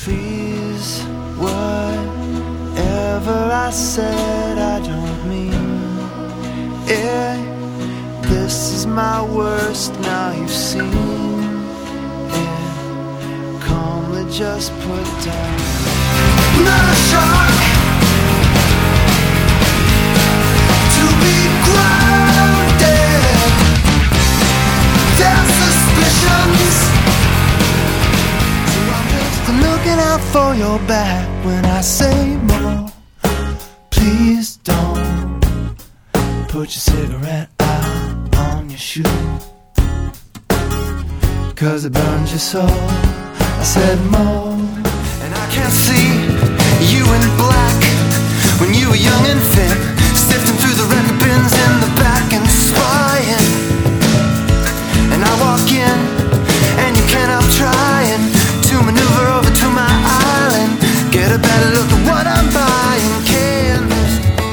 Please, whatever I said, I don't mean it. This is my worst, now you've seen it. Calmly just put down the shark to be grounded. Their suspicions, so I'm just looking out for your back when I say more. Please don't put your cigarette out on your shoe, 'cause it burns your soul. I said more. And I can't see you in black when you were young and fit, sifting through the record bins in the back and spying. And I walk in and you can't help trying to maneuver over to my island, get a better look at what I'm buying. Canvas,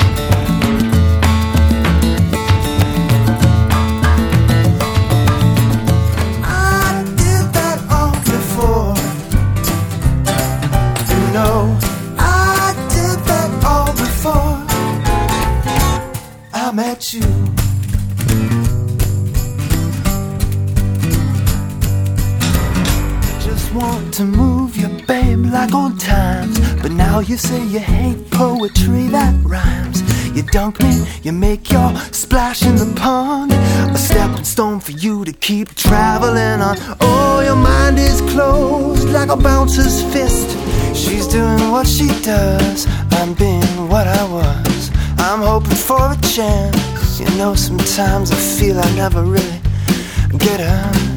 I did that all before. You know, I did that all before I met you. Want to move your babe like old times, but now you say you hate poetry that rhymes. You dunk me, you make your splash in the pond, a stepping stone for you to keep traveling on. Oh, your mind is closed like a bouncer's fist. She's doing what she does, I'm being what I was. I'm hoping for a chance. You know, sometimes I feel I never really get her.